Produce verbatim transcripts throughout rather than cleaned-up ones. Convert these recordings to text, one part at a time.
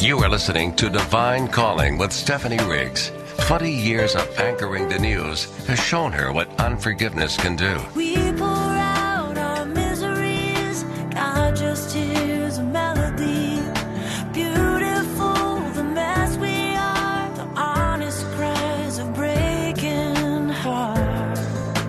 You are listening to Divine Calling with Stephanie Riggs. twenty years of anchoring the news has shown her what unforgiveness can do. We pour out our miseries, God just hears a melody. Beautiful, the mess we are, the honest cries of breaking heart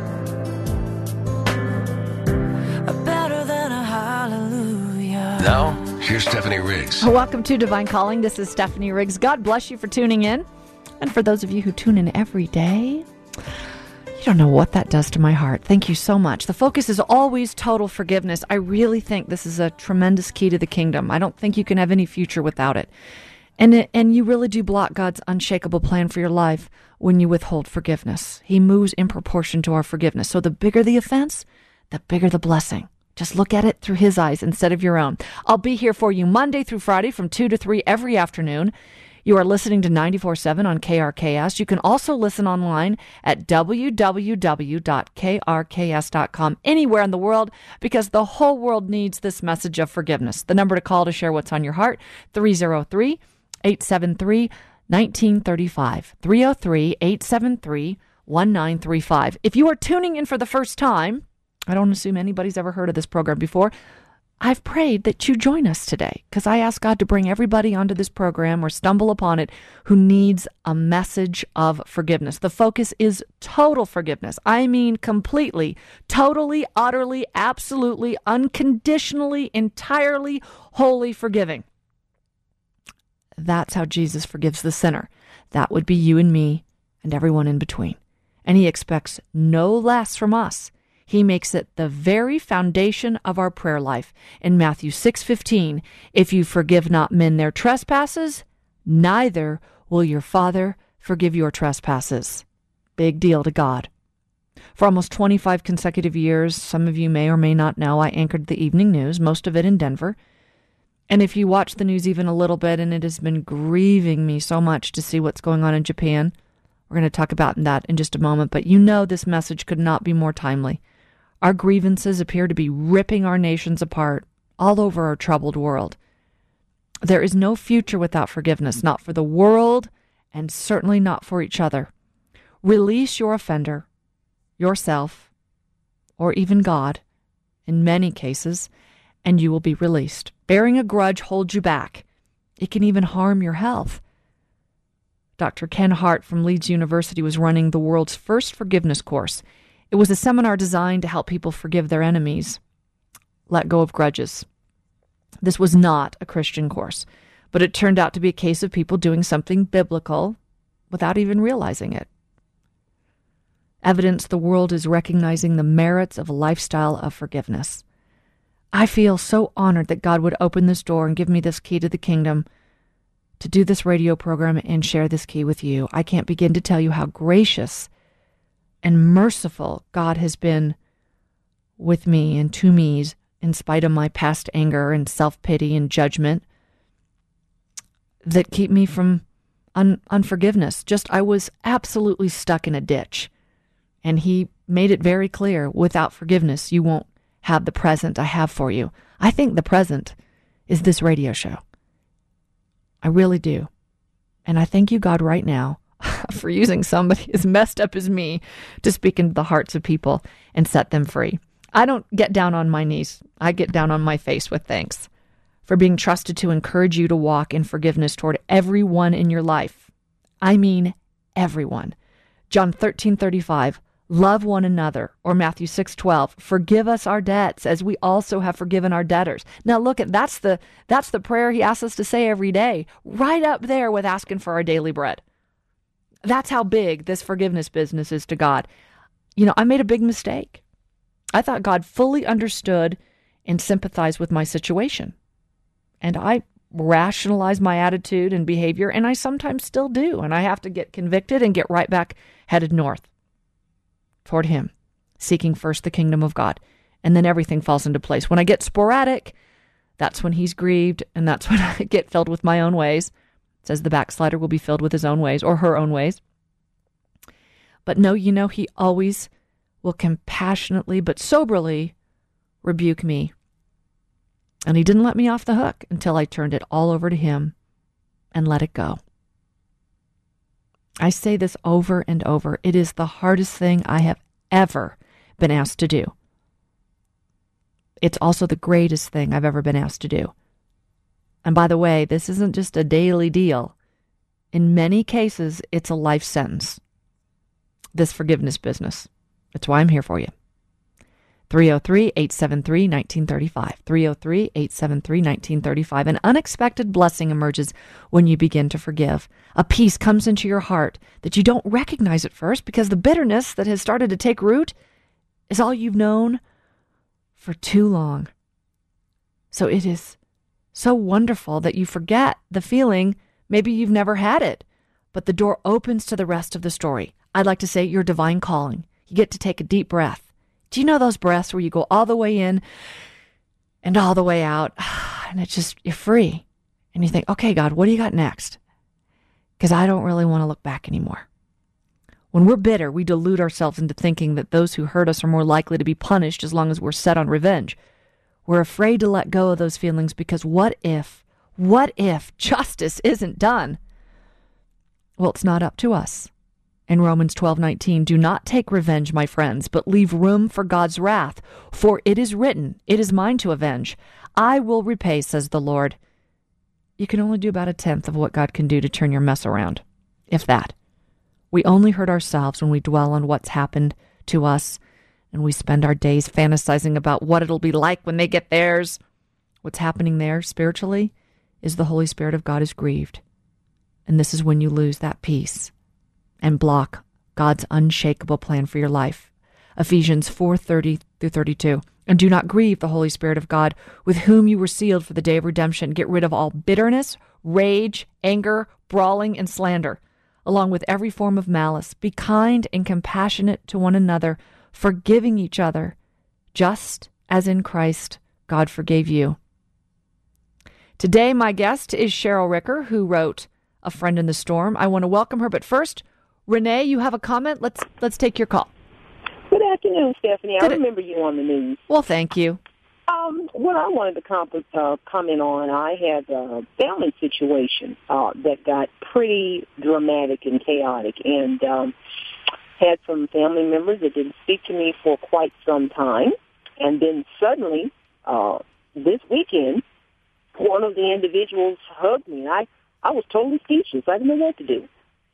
are better than a hallelujah. Now, here's Stephanie Riggs. Welcome to Divine Calling. This is Stephanie Riggs. God bless you for tuning in. And for those of you who tune in every day, you don't know what that does to my heart. Thank you so much. The focus is always total forgiveness. I really think this is a tremendous key to the kingdom. I don't think you can have any future without it. And it, and you really do block God's unshakable plan for your life when you withhold forgiveness. He moves in proportion to our forgiveness. So the bigger the offense, the bigger the blessing. Just look at it through his eyes instead of your own. I'll be here for you Monday through Friday from two to three every afternoon. You are listening to ninety-four point seven on K R K S. You can also listen online at w w w dot k r k s dot com anywhere in the world, because the whole world needs this message of forgiveness. The number to call to share what's on your heart, three oh three, eight seven three, one nine three five, three oh three, eight seven three, one nine three five. If you are tuning in for the first time, I don't assume anybody's ever heard of this program before, I've prayed that you join us today, because I ask God to bring everybody onto this program or stumble upon it who needs a message of forgiveness. The focus is total forgiveness. I mean completely, totally, utterly, absolutely, unconditionally, entirely, wholly forgiving. That's how Jesus forgives the sinner. That would be you and me and everyone in between. And he expects no less from us. He makes it the very foundation of our prayer life. In Matthew six fifteen, if you forgive not men their trespasses, neither will your Father forgive your trespasses. Big deal to God. For almost twenty-five consecutive years, some of you may or may not know, I anchored the evening news, most of it in Denver. And if you watch the news even a little bit, and it has been grieving me so much to see what's going on in Japan, we're going to talk about that in just a moment, but you know this message could not be more timely. Our grievances appear to be ripping our nations apart all over our troubled world. There is no future without forgiveness, not for the world and certainly not for each other. Release your offender, yourself, or even God, in many cases, and you will be released. Bearing a grudge holds you back. It can even harm your health. Doctor Ken Hart from Leeds University was running the world's first forgiveness course. It was a seminar designed to help people forgive their enemies, let go of grudges. This was not a Christian course, but it turned out to be a case of people doing something biblical without even realizing it. Evidence the world is recognizing the merits of a lifestyle of forgiveness. I feel so honored that God would open this door and give me this key to the kingdom to do this radio program and share this key with you. I can't begin to tell you how gracious and merciful God has been with me and to me, in spite of my past anger and self-pity and judgment that keep me from un- unforgiveness. Just, I was absolutely stuck in a ditch. And he made it very clear, without forgiveness, you won't have the present I have for you. I think the present is this radio show. I really do. And I thank you, God, right now for using somebody as messed up as me to speak into the hearts of people and set them free. I don't get down on my knees. I get down on my face with thanks for being trusted to encourage you to walk in forgiveness toward everyone in your life. I mean, everyone. John thirteen thirty-five, love one another, or Matthew six twelve, forgive us our debts as we also have forgiven our debtors. Now look at, that's the, that's the prayer he asks us to say every day, right up there with asking for our daily bread. That's how big this forgiveness business is to God. You know, I made a big mistake. I thought God fully understood and sympathized with my situation. And I rationalized my attitude and behavior, and I sometimes still do. And I have to get convicted and get right back headed north toward him, seeking first the kingdom of God. And then everything falls into place. When I get sporadic, that's when he's grieved, and that's when I get filled with my own ways. It says the backslider will be filled with his own ways, or her own ways. But no, you know, he always will compassionately but soberly rebuke me. And he didn't let me off the hook until I turned it all over to him and let it go. I say this over and over. It is the hardest thing I have ever been asked to do. It's also the greatest thing I've ever been asked to do. And by the way, this isn't just a daily deal. In many cases, it's a life sentence. This forgiveness business. That's why I'm here for you. three oh three, eight seven three, one nine three five. three oh three, eight seven three, one nine three five. An unexpected blessing emerges when you begin to forgive. A peace comes into your heart that you don't recognize at first because the bitterness that has started to take root is all you've known for too long. So it is so wonderful that you forget the feeling. Maybe you've never had it, but the door opens to the rest of the story. I'd like to say your divine calling. You get to take a deep breath. Do you know those breaths where you go all the way in and all the way out, and it's just, you're free. And you think, okay, God, what do you got next? Because I don't really want to look back anymore. When we're bitter, we delude ourselves into thinking that those who hurt us are more likely to be punished as long as we're set on revenge. We're afraid to let go of those feelings because what if, what if justice isn't done? Well, it's not up to us. In Romans twelve nineteen, do not take revenge, my friends, but leave room for God's wrath. For it is written, it is mine to avenge. I will repay, says the Lord. You can only do about a tenth of what God can do to turn your mess around, if that. We only hurt ourselves when we dwell on what's happened to us, and we spend our days fantasizing about what it'll be like when they get theirs. What's happening there spiritually is the Holy Spirit of God is grieved. And this is when you lose that peace and block God's unshakable plan for your life. Ephesians four thirty through thirty-two. And do not grieve the Holy Spirit of God, with whom you were sealed for the day of redemption. Get rid of all bitterness, rage, anger, brawling, and slander, along with every form of malice. Be kind and compassionate to one another, forgiving each other, just as in Christ God forgave you. Today, my guest is Cheryl Ricker, who wrote A Friend in the Storm. I want to welcome her, but first, Renee, you have a comment? Let's let's take your call. Good afternoon, Stephanie. Good I remember you on the news. Well, thank you. Um, what I wanted to comp- uh, comment on, I had a family situation uh, that got pretty dramatic and chaotic, and um, had some family members that didn't speak to me for quite some time, and then suddenly, uh, this weekend, one of the individuals hugged me, and I, I was totally speechless. I didn't know what to do.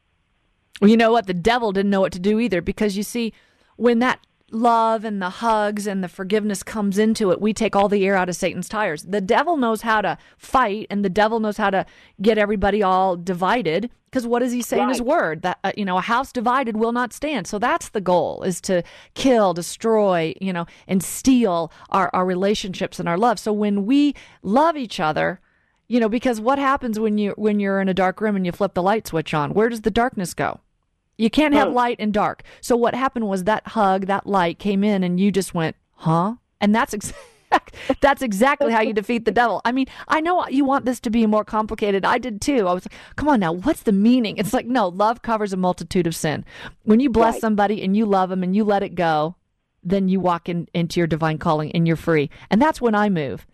Well, you know what? The devil didn't know what to do either, because you see, when that love and the hugs and the forgiveness comes into it, we take all the air out of Satan's tires. The devil knows how to fight, and the devil knows how to get everybody all divided, because what does he say right. in his word? That, uh, you know, a house divided will not stand. So that's the goal, is to kill, destroy, you know, and steal our, our relationships and our love. So when we love each other, you know, because what happens when you when you're in a dark room and you flip the light switch on? Where does the darkness go? You can't have light and dark. So what happened was that hug, that light came in, and you just went, huh? And that's exact, that's exactly how you defeat the devil. I mean, I know you want this to be more complicated. I did too. I was like, come on now, what's the meaning? It's like, no, love covers a multitude of sin. When you bless right. somebody and you love them and you let it go, then you walk in, into your divine calling and you're free. And that's when I move.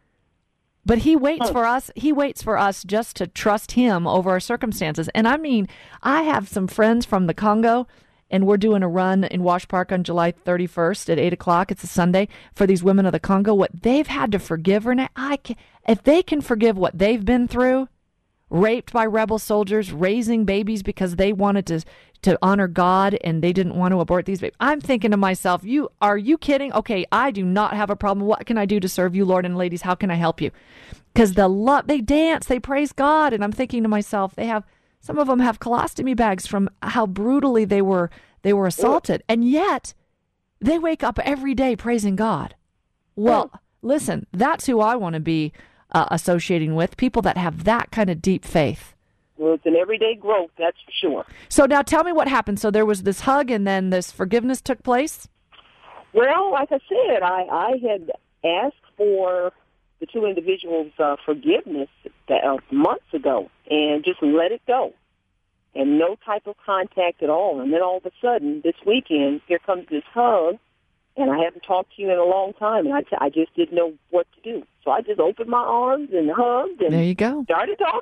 But he waits for us. He waits for us just to trust him over our circumstances. And I mean, I have some friends from the Congo, and we're doing a run in Wash Park on July thirty-first at eight o'clock. It's a Sunday for these women of the Congo. What they've had to forgive, Renee, I can, if they can forgive what they've been through, raped by rebel soldiers, raising babies because they wanted to to honor God and they didn't want to abort these babies. I'm thinking to myself, you are you kidding? Okay, I do not have a problem. What can I do to serve you, Lord? And ladies, how can I help you? Because the love, they dance, they praise God. And I'm thinking to myself, they have, some of them have colostomy bags from how brutally they were they were assaulted. And yet they wake up every day praising God. Well, listen, that's who I want to be uh, associating with, people that have that kind of deep faith. Well, it's an everyday growth, that's for sure. So now tell me what happened. So there was this hug and then this forgiveness took place? Well, like I said, I, I had asked for the two individuals' uh, forgiveness uh, months ago and just let it go. And no type of contact at all. And then all of a sudden, this weekend, here comes this hug, and I haven't talked to you in a long time, and I, t- I just didn't know what to do. So I just opened my arms and hugged and there you go. started talking.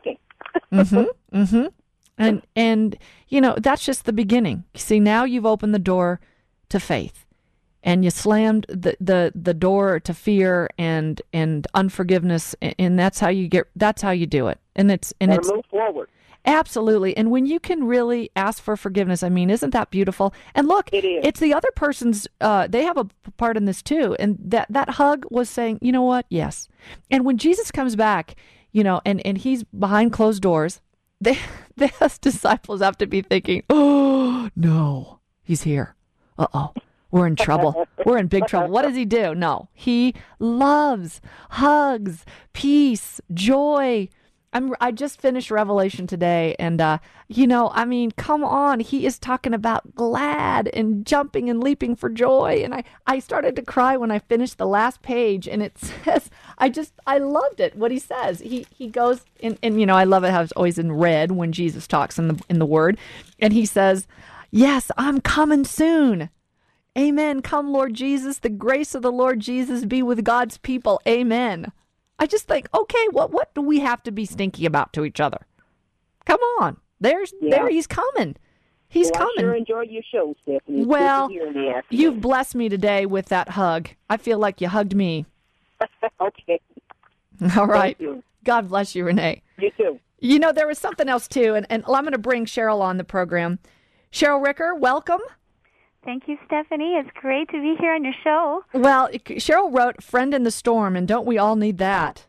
mm-hmm. Mm-hmm. And, and, you know, that's just the beginning. See, now you've opened the door to faith. And you slammed the, the, the door to fear and and unforgiveness, and that's how you get. That's how you do it. And it's and Gotta it's move forward. Absolutely. And when you can really ask for forgiveness, I mean, isn't that beautiful? And look, It is. it's the other person's. Uh, they have a part in this too. And that that hug was saying, you know what? Yes. And when Jesus comes back, you know, and and he's behind closed doors, they the disciples have to be thinking, oh no, he's here. Uh oh. We're in trouble. We're in big trouble. What does he do? No, he loves, hugs, peace, joy. I'm, I just finished Revelation today, and, uh, you know, I mean, come on. He is talking about glad and jumping and leaping for joy. And I, I started to cry when I finished the last page, and it says, I just, I loved it, what he says. He he goes, in, and, you know, I love it how it's always in red when Jesus talks in the in the Word. And he says, yes, I'm coming soon. Amen. Come, Lord Jesus. The grace of the Lord Jesus be with God's people. Amen. I just think, okay, what what do we have to be stinky about to each other? Come on. There's Yeah. there he's coming. He's well, coming. I sure enjoyed your show, Stephanie. It's Well, good to hear in the afternoon. You've blessed me today with that hug. I feel like you hugged me. Okay. All right. Thank you. God bless you, Renee. You too. You know, there was something else, too, and, and I'm going to bring Cheryl on the program. Cheryl Ricker, welcome. Thank you, Stephanie. It's great to be here on your show. Well, Cheryl wrote Friend in the Storm, and don't we all need that?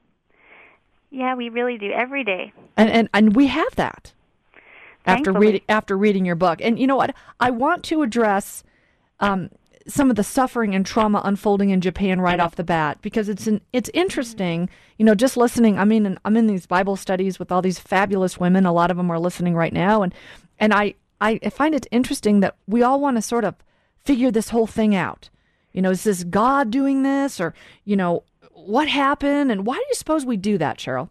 Yeah, we really do, every day. And and, and we have that after Thankfully. reading after reading your book. And you know what? I want to address um, some of the suffering and trauma unfolding in Japan right off the bat, because it's an, it's interesting. You know, just listening. I mean, I'm in these Bible studies with all these fabulous women. A lot of them are listening right now, and and I I find it interesting that we all want to sort of figure this whole thing out. You know, is this God doing this, or you know, what happened, and why do you suppose we do that, Cheryl?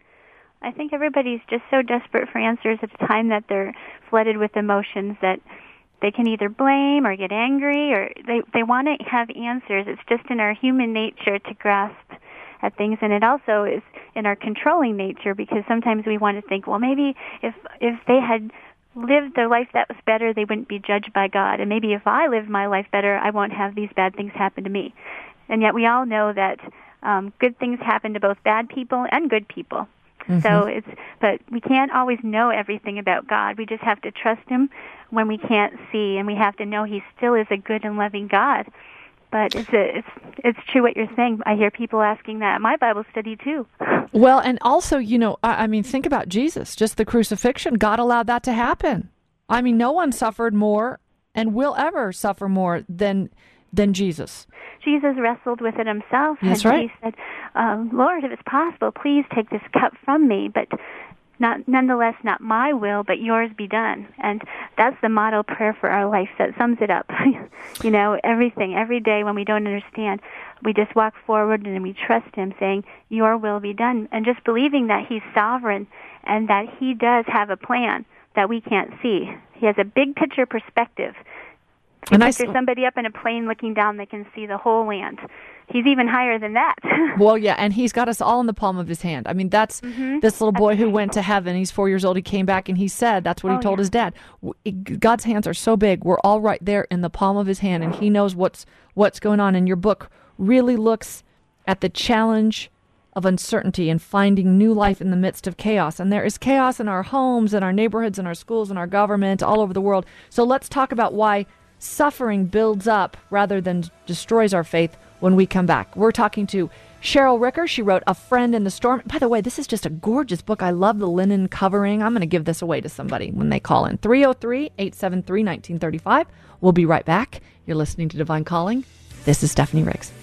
I think everybody's just so desperate for answers at a time that they're flooded with emotions that they can either blame or get angry, or they, they want to have answers. It's just in our human nature to grasp at things, and it also is in our controlling nature, because sometimes we want to think, well, maybe if if they had lived their life that was better, they wouldn't be judged by God. And maybe if I lived my life better, I won't have these bad things happen to me. And yet we all know that um, good things happen to both bad people and good people. Mm-hmm. So it's, but we can't always know everything about God. We just have to trust Him when we can't see, and we have to know He still is a good and loving God. But it's a, it's it's true what you're saying. I hear people asking that at my Bible study too. Well, and also, you know, I, I mean, think about Jesus, just the crucifixion. God allowed that to happen. I mean, no one suffered more and will ever suffer more than than Jesus. Jesus wrestled with it himself. That's and right. He said, um, Lord, if it's possible, please take this cup from me, but not nonetheless, not my will, but yours be done. And that's the model prayer for our life that sums it up. You know, everything, every day when we don't understand, we just walk forward and we trust Him, saying, your will be done, and just believing that He's sovereign and that He does have a plan that we can't see. He has a big picture perspective. If you And I picture s- somebody up in a plane looking down, they can see the whole land. He's even higher than that. Well, yeah, and He's got us all in the palm of His hand. I mean, that's Mm-hmm. this little boy who went to heaven. He's four years old. He came back and he said, that's what he Oh, told yeah. his dad. W- God's hands are so big. We're all right there in the palm of His hand, and He knows what's what's going on. And your book really looks at the challenge of uncertainty and finding new life in the midst of chaos. And there is chaos in our homes, in our neighborhoods, in our schools, in our government, all over the world. So let's talk about why suffering builds up rather than destroys our faith when we come back. We're talking to Cheryl Ricker. She wrote A Friend in the Storm. By the way, this is just a gorgeous book. I love the linen covering. I'm going to give this away to somebody when they call in. three oh three, eight seven three, one nine three five. We'll be right back. You're listening to Divine Calling. This is Stephanie Riggs.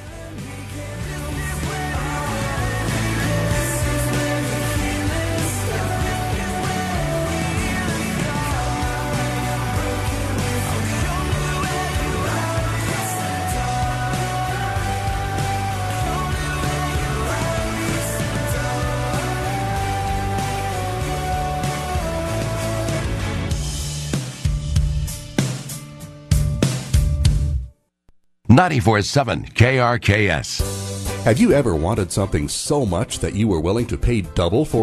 ninety-four point seven K R K S. Have you ever wanted something so much that you were willing to pay double for it?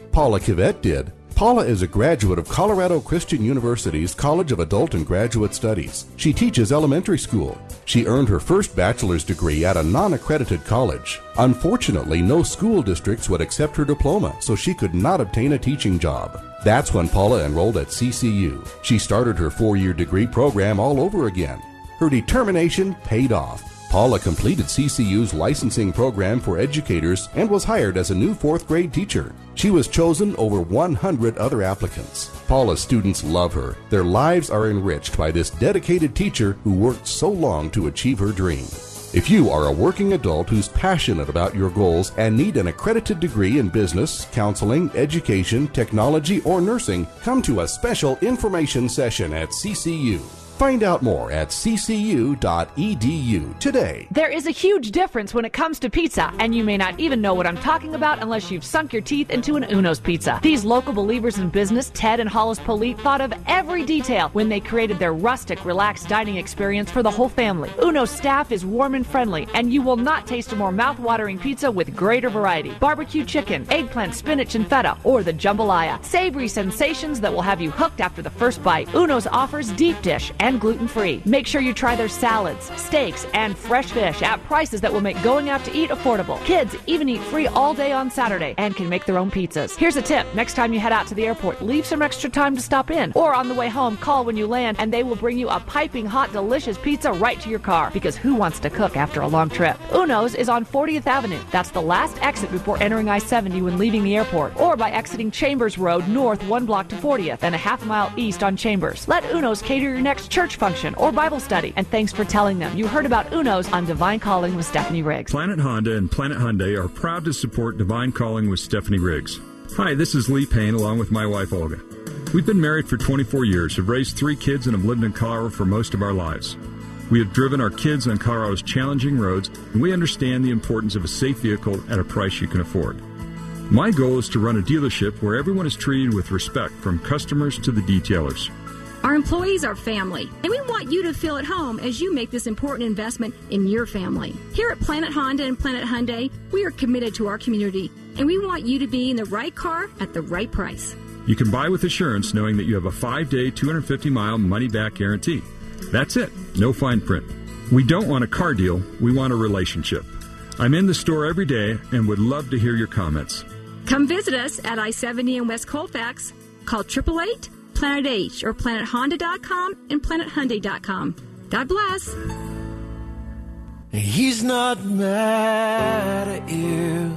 Paula Kivett did. Paula is a graduate of Colorado Christian University's College of Adult and Graduate Studies. She teaches elementary school. She earned her first bachelor's degree at a non-accredited college. Unfortunately, no school districts would accept her diploma, so she could not obtain a teaching job. That's when Paula enrolled at C C U. She started her four-year degree program all over again. Her determination paid off. Paula completed C C U's licensing program for educators and was hired as a new fourth grade teacher. She was chosen over one hundred other applicants. Paula's students love her. Their lives are enriched by this dedicated teacher who worked so long to achieve her dream. If you are a working adult who's passionate about your goals and need an accredited degree in business, counseling, education, technology, or nursing, come to a special information session at C C U. Find out more at c c u dot e d u today. There is a huge difference when it comes to pizza, and you may not even know what I'm talking about unless you've sunk your teeth into an Uno's pizza. These local believers in business, Ted and Hollis Polite, thought of every detail when they created their rustic, relaxed dining experience for the whole family. Uno's staff is warm and friendly, and you will not taste a more mouth-watering pizza with greater variety. Barbecue chicken, eggplant, spinach, and feta, or the jambalaya. Savory sensations that will have you hooked after the first bite. Uno's offers deep dish and gluten-free. Make sure you try their salads, steaks, and fresh fish at prices that will make going out to eat affordable. Kids even eat free all day on Saturday and can make their own pizzas. Here's a tip. Next time you head out to the airport, leave some extra time to stop in. Or on the way home, call when you land and they will bring you a piping hot, delicious pizza right to your car. Because who wants to cook after a long trip? Uno's is on fortieth Avenue. That's the last exit before entering I seventy when leaving the airport. Or by exiting Chambers Road north one block to fortieth and a half mile east on Chambers. Let Uno's cater your next church function or Bible study. And thanks for telling them you heard about Uno's on Divine Calling with Stephanie Riggs. Planet Honda and Planet Hyundai are proud to support Divine Calling with Stephanie Riggs. Hi, this is Lee Payne along with my wife Olga. We've been married for twenty-four years, have raised three kids, and have lived in Colorado for most of our lives. We have driven our kids on Colorado's challenging roads, and we understand the importance of a safe vehicle at a price you can afford. My goal is to run a dealership where everyone is treated with respect, from customers to the detailers. Our employees are family, and we want you to feel at home as you make this important investment in your family. Here at Planet Honda and Planet Hyundai, we are committed to our community, and we want you to be in the right car at the right price. You can buy with assurance knowing that you have a five-day, two hundred fifty mile money-back guarantee. That's it. No fine print. We don't want a car deal. We want a relationship. I'm in the store every day and would love to hear your comments. Come visit us at I seventy in West Colfax. Call eight eight eight, Planet H or planet honda dot com and planet hyundai dot com. God bless. He's not mad at you.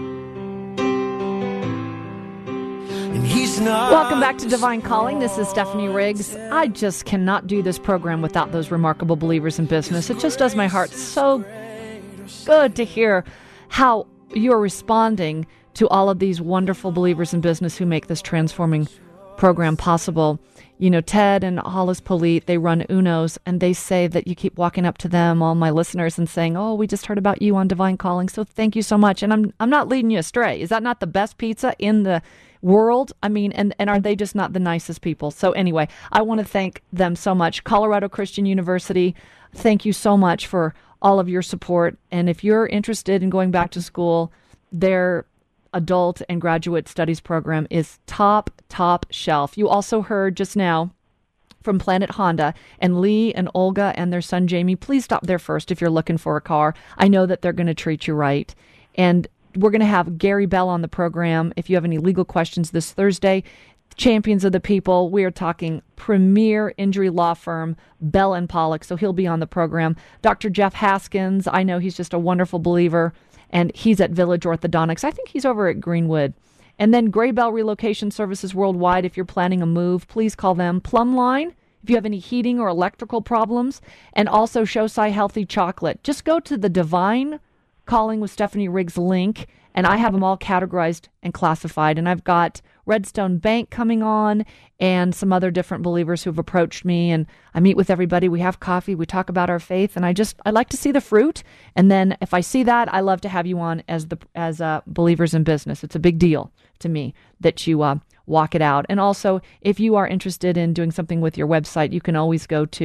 And he's not. Welcome back to Divine Calling. This is Stephanie Riggs. I just cannot do this program without those remarkable believers in business. It just does my heart so good to hear how you're responding to all of these wonderful believers in business who make this transforming program possible. You know, Ted and Hollis Polite, they run Uno's, and they say that you keep walking up to them, all my listeners, and saying, oh, we just heard about you on Divine Calling, so thank you so much. And I'm I'm not leading you astray. Is that not the best pizza in the world? I mean, and, and are they just not the nicest people? So anyway, I want to thank them so much. Colorado Christian University, thank you so much for all of your support. And if you're interested in going back to school, their adult and graduate studies program is top, top shelf. You also heard just now from Planet Honda, and Lee and Olga and their son Jamie. Please stop there first if you're looking for a car. I know that they're going to treat you right. And we're going to have Gary Bell on the program if you have any legal questions this Thursday. Champions of the People. We are talking premier injury law firm, Bell and Pollock. So he'll be on the program. Doctor Jeff Haskins, I know he's just a wonderful believer, and he's at Village Orthodontics. I think he's over at Greenwood. And then Gray Bell Relocation Services Worldwide. If you're planning a move, please call them. Plumline, if you have any heating or electrical problems. And also Shosai Healthy Chocolate. Just go to the Divine Calling with Stephanie Riggs link, and I have them all categorized and classified. And I've got Redstone Bank coming on and some other different believers who've approached me, and I meet with everybody. We have coffee. We talk about our faith, and I just, I like to see the fruit. And then if I see that, I love to have you on as the, as uh, believers in business. It's a big deal to me that you uh, walk it out. And also, if you are interested in doing something with your website, you can always go to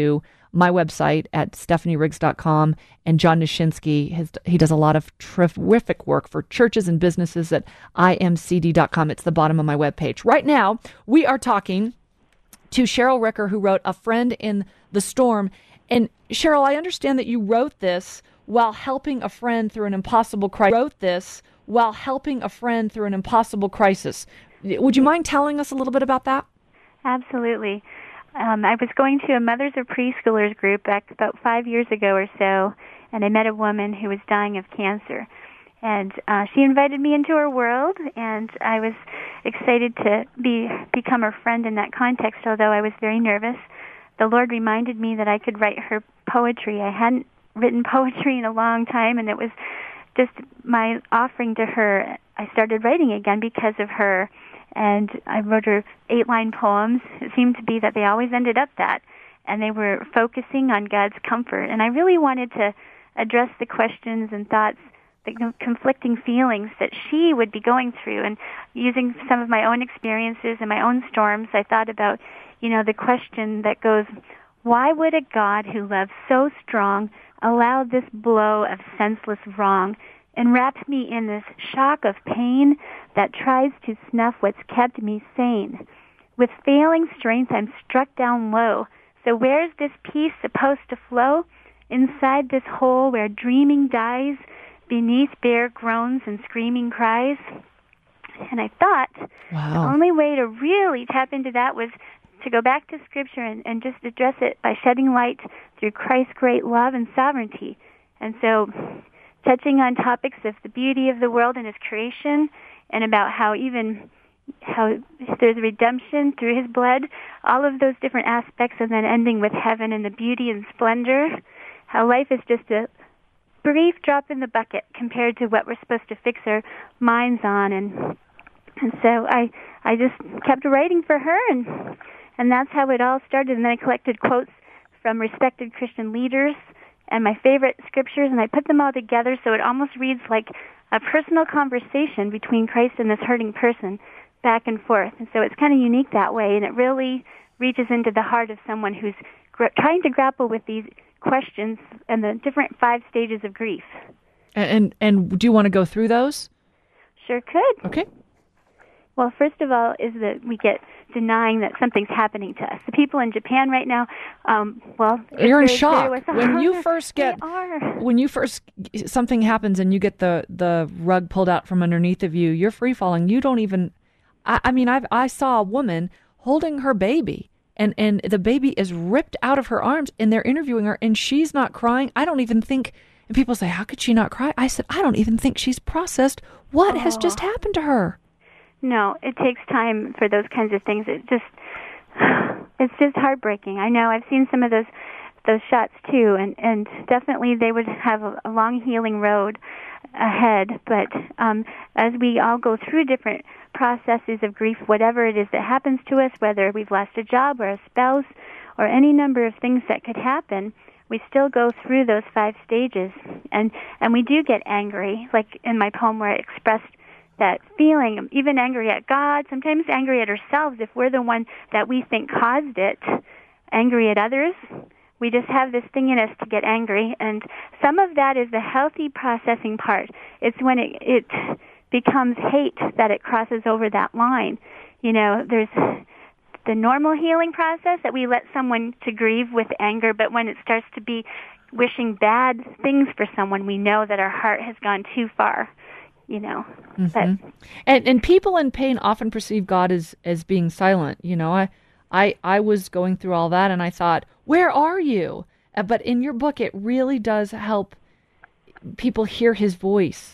my website at stephanie riggs dot com. And John Nishinsky, his, he does a lot of terrific work for churches and businesses at I M C D dot com. It's the bottom of my webpage. Right now, we are talking to Cheryl Ricker, who wrote A Friend in the Storm. And Cheryl, I understand that you wrote this while helping a friend through an impossible crisis. Wrote this while helping a friend through an impossible crisis. Would you mind telling us a little bit about that? Absolutely. Um, I was going to a Mothers of Preschoolers group back about five years ago or so, and I met a woman who was dying of cancer. And uh, she invited me into her world, and I was excited to be become her friend in that context, although I was very nervous. The Lord reminded me that I could write her poetry. I hadn't written poetry in a long time, and it was just my offering to her. I started writing again because of her, and I wrote her eight-line poems. It seemed to be that they always ended up that, and they were focusing on God's comfort. And I really wanted to address the questions and thoughts, the conflicting feelings that she would be going through. And using some of my own experiences and my own storms, I thought about, you know, the question that goes, why would a God who loves so strong allow this blow of senseless wrong and wraps me in this shock of pain that tries to snuff what's kept me sane? With failing strength, I'm struck down low. So where's this peace supposed to flow? Inside this hole where dreaming dies, beneath bare groans and screaming cries? And I thought wow. the only way to really tap into that was to go back to Scripture and, and just address it by shedding light through Christ's great love and sovereignty. And so touching on topics of the beauty of the world and His creation, and about how even how there's redemption through His blood, all of those different aspects, and then ending with heaven and the beauty and splendor, how life is just a brief drop in the bucket compared to what we're supposed to fix our minds on. And and so I I just kept writing for her, and and that's how it all started. And then I collected quotes from respected Christian leaders and my favorite scriptures, and I put them all together so it almost reads like a personal conversation between Christ and this hurting person, back and forth. And so it's kind of unique that way, and it really reaches into the heart of someone who's gr- trying to grapple with these questions and the different five stages of grief. And, and and do you want to go through those? Sure could. Okay. Well, first of all is that we get denying that something's happening to us. The people in Japan right now, um, well, you're in very, shock very when you first get they are. when you first something happens and you get the the rug pulled out from underneath of you. You're free falling. You don't even. I, I mean, I I saw a woman holding her baby. And and the baby is ripped out of her arms, and they're interviewing her, and she's not crying. I don't even think, and people say, how could she not cry? I said, I don't even think she's processed what oh. has just happened to her. No, it takes time for those kinds of things. It just, it's just heartbreaking. I know, I've seen some of those those shots too, and, and definitely they would have a, a long healing road ahead. But um, as we all go through different processes of grief, whatever it is that happens to us, whether we've lost a job or a spouse or any number of things that could happen, we still go through those five stages. And, and we do get angry, like in my poem where I expressed that feeling, even angry at God, sometimes angry at ourselves if we're the one that we think caused it, angry at others. We just have this thing in us to get angry, and some of that is the healthy processing part. It's when it, it becomes hate that it crosses over that line. You know, there's the normal healing process that we let someone to grieve with anger, but when it starts to be wishing bad things for someone, we know that our heart has gone too far. You know, mm-hmm. but and and people in pain often perceive God as as being silent. You know, I I I was going through all that, and I thought, where are you? Uh, but in your book, it really does help people hear His voice.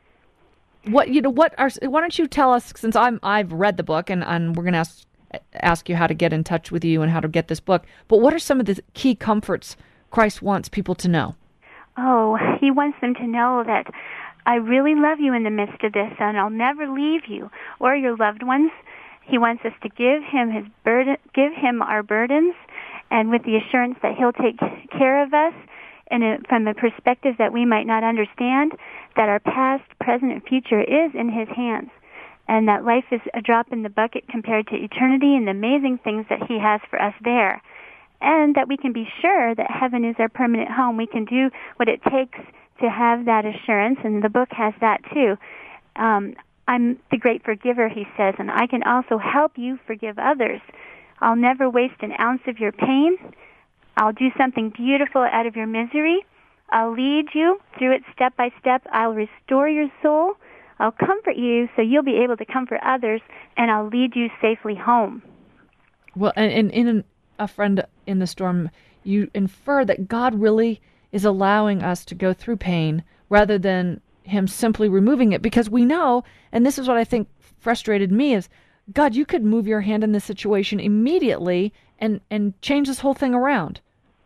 What you know? What are? Why don't you tell us? Since I'm I've read the book, and and we're going to ask ask you how to get in touch with you and how to get this book. But what are some of the key comforts Christ wants people to know? Oh, He wants them to know that I really love you in the midst of this, and I'll never leave you or your loved ones. He wants us to give Him His burden, give Him our burdens, and with the assurance that He'll take care of us, and it, from a perspective that we might not understand, that our past, present, and future is in His hands, and that life is a drop in the bucket compared to eternity and the amazing things that He has for us there. and that we can be sure that heaven is our permanent home. We can do what it takes to have that assurance, and the book has that too. Um, I'm the great forgiver, he says, and I can also help you forgive others. I'll never waste an ounce of your pain. I'll do something beautiful out of your misery. I'll lead you through it step by step. I'll restore your soul. I'll comfort you so you'll be able to comfort others, and I'll lead you safely home. Well, and, and in A Friend in the Storm, you infer that God really is allowing us to go through pain rather than him simply removing it, because we know, and this is what I think frustrated me, is, God, you could move your hand in this situation immediately and, and change this whole thing around.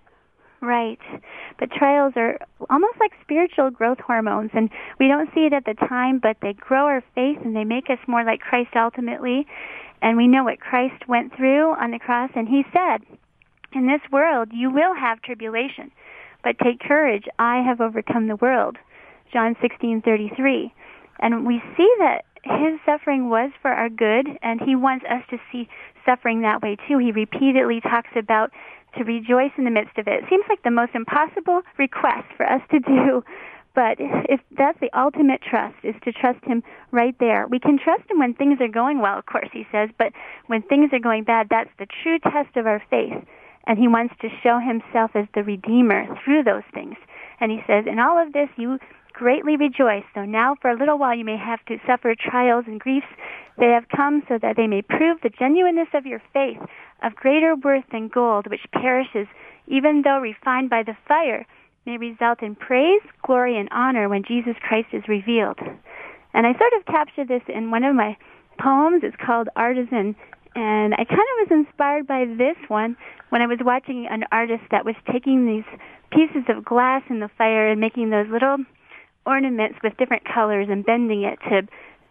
Right. But trials are almost like spiritual growth hormones, and we don't see it at the time, but they grow our faith and they make us more like Christ ultimately. And we know what Christ went through on the cross, and he said, in this world you will have tribulation, but take courage, I have overcome the world. John sixteen thirty-three. And we see that his suffering was for our good, and he wants us to see suffering that way too. He repeatedly talks about to rejoice in the midst of it. It seems like the most impossible request for us to do, but if that's the ultimate trust, is to trust him right there. We can trust him when things are going well, of course, he says, but when things are going bad, that's the true test of our faith, and he wants to show himself as the Redeemer through those things. And he says, in all of this you greatly rejoice, though now for a little while you may have to suffer trials and griefs. They have come so that they may prove the genuineness of your faith, of greater worth than gold, which perishes, even though refined by the fire, may result in praise, glory, and honor when Jesus Christ is revealed. And I sort of captured this in one of my poems. It's called Artisan, and I kind of was inspired by this one when I was watching an artist that was taking these pieces of glass in the fire and making those little ornaments with different colors and bending it to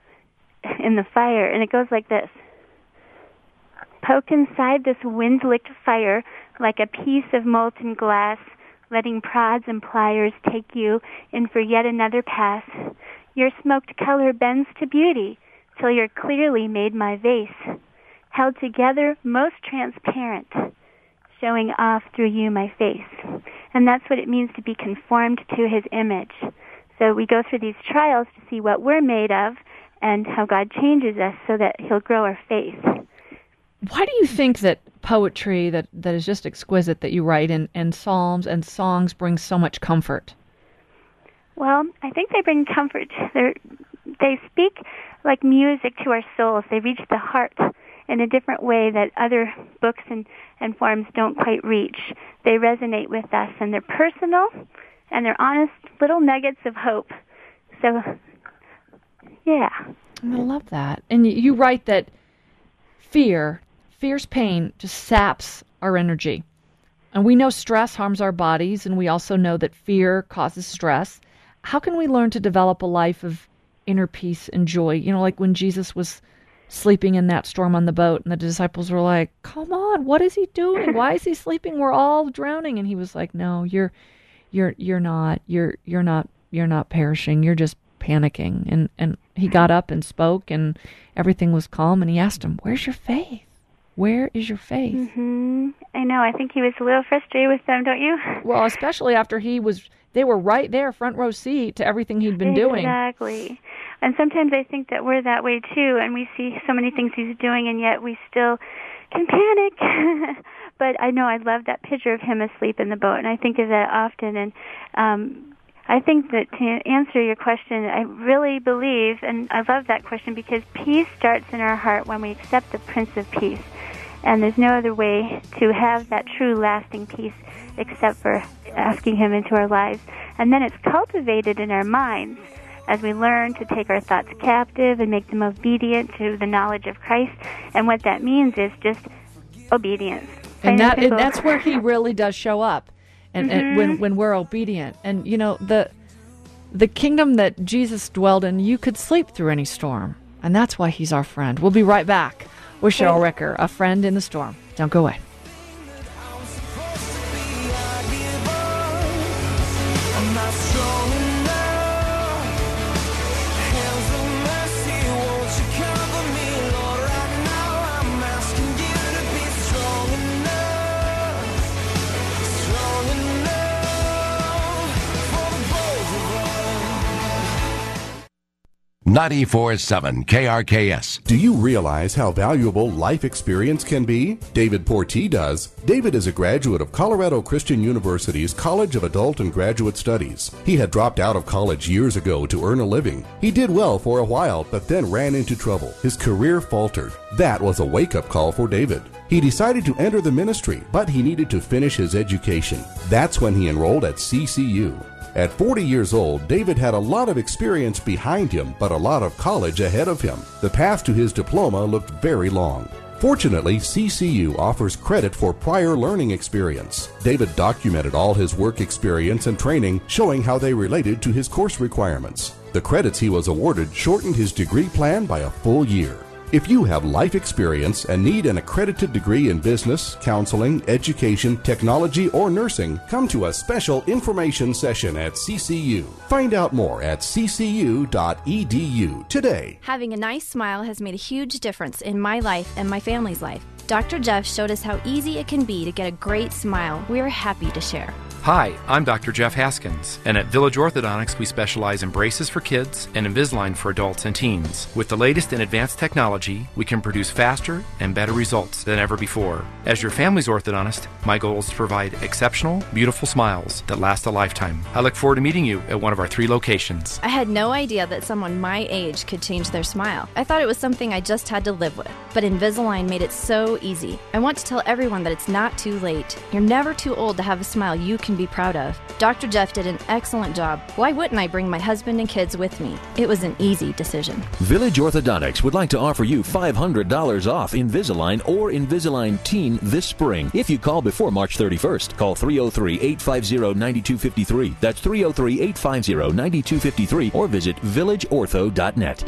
in the fire, and it goes like this. Poke inside this wind-licked fire like a piece of molten glass, letting prods and pliers take you in for yet another pass. Your smoked color bends to beauty till you're clearly made my vase, held together most transparent, showing off through you my face. And that's what it means to be conformed to his image. So we go through these trials to see what we're made of and how God changes us so that he'll grow our faith. Why do you think that poetry that, that is just exquisite that you write in, and psalms and songs brings so much comfort? Well, I think they bring comfort. They're, they speak like music to our souls. They reach the heart in a different way that other books and, and forms don't quite reach. They resonate with us, and they're personal, and they're honest little nuggets of hope. So, yeah. I love that. And you write that fear, fierce pain, just saps our energy. And we know stress harms our bodies, and we also know that fear causes stress. How can we learn to develop a life of inner peace and joy? You know, like when Jesus was sleeping in that storm on the boat, and the disciples were like, come on, what is he doing? Why is he sleeping? We're all drowning. And he was like, no, you're you're you're not. You're you're not you're not perishing. You're just panicking. And and he got up and spoke, and everything was calm, and he asked him, where's your faith? Where is your faith? Mm-hmm. I know. I think he was a little frustrated with them, don't you? Well, especially after he was, they were right there, front row seat to everything he'd been exactly. doing. Exactly. And sometimes I think that we're that way too, and we see so many things he's doing, and yet we still can panic. But I know I love that picture of him asleep in the boat, and I think of that often. And um, I think that to answer your question, I really believe, and I love that question, because peace starts in our heart when we accept the Prince of Peace. And there's no other way to have that true lasting peace except for asking him into our lives. And then it's cultivated in our minds as we learn to take our thoughts captive and make them obedient to the knowledge of Christ. And what that means is just obedience. And, that, and that's where he really does show up, and, mm-hmm. and when when we're obedient. And, you know, the the kingdom that Jesus dwelled in, you could sleep through any storm. And that's why he's our friend. We'll be right back with Cheryl Ricker, A Friend in the Storm. Don't go away. ninety-four point seven K R K S. Do you realize how valuable life experience can be? David Portee does. David is a graduate of Colorado Christian University's College of Adult and Graduate Studies. He had dropped out of college years ago to earn a living. He did well for a while, but then ran into trouble. His career faltered. That was a wake-up call for David. He decided to enter the ministry, but he needed to finish his education. That's when he enrolled at C C U. At forty years old, David had a lot of experience behind him, but a lot of college ahead of him. The path to his diploma looked very long. Fortunately, C C U offers credit for prior learning experience. David documented all his work experience and training, showing how they related to his course requirements. The credits he was awarded shortened his degree plan by a full year. If you have life experience and need an accredited degree in business, counseling, education, technology, or nursing, come to a special information session at C C U. Find out more at c c u dot e d u today. Having a nice smile has made a huge difference in my life and my family's life. Doctor Jeff showed us how easy it can be to get a great smile. We're happy to share. Hi, I'm Doctor Jeff Haskins, and at Village Orthodontics we specialize in braces for kids and Invisalign for adults and teens. With the latest in advanced technology, we can produce faster and better results than ever before. As your family's orthodontist, my goal is to provide exceptional, beautiful smiles that last a lifetime. I look forward to meeting you at one of our three locations. I had no idea that someone my age could change their smile. I thought it was something I just had to live with. But Invisalign made it so easy. I want to tell everyone that it's not too late. You're never too old to have a smile you can be proud of. Doctor Jeff did an excellent job. Why wouldn't I bring my husband and kids with me? It was an easy decision. Village Orthodontics would like to offer you five hundred dollars off Invisalign or Invisalign Teen this spring if you call before March thirty-first. Call three oh three, eight five zero, nine two five three. That's three oh three, eight five zero, nine two five three or visit village ortho dot net.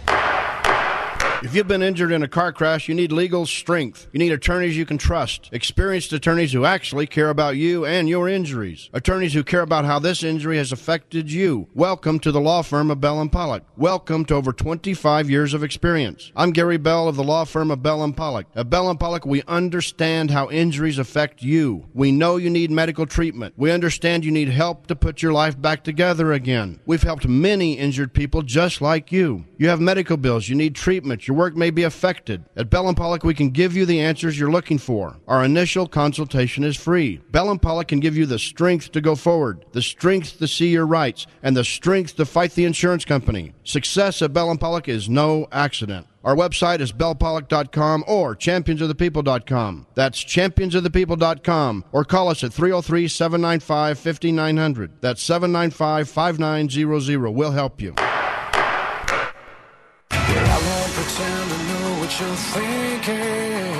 If you've been injured in a car crash, you need legal strength. You need attorneys you can trust. Experienced attorneys who actually care about you and your injuries. Attorneys who care about how this injury has affected you. Welcome to the law firm of Bell and Pollock. Welcome to over twenty-five years of experience. I'm Gary Bell of the law firm of Bell and Pollock. At Bell and Pollock, we understand how injuries affect you. We know you need medical treatment. We understand you need help to put your life back together again. We've helped many injured people just like you. You have medical bills. You need treatment. Your work may be affected. At Bell and Pollock, we can give you the answers you're looking for. Our initial consultation is free. Bell and Pollock can give you the strength to go forward, the strength to see your rights, and the strength to fight the insurance company. Success at Bell and Pollock is no accident. Our website is bell pollock dot com or champions of the people dot com. That's champions of the people dot com. Or call us at three oh three, seven nine five, five nine zero zero. That's seven nine five, five nine zero zero. We'll help you. I won't pretend to know what you're thinking,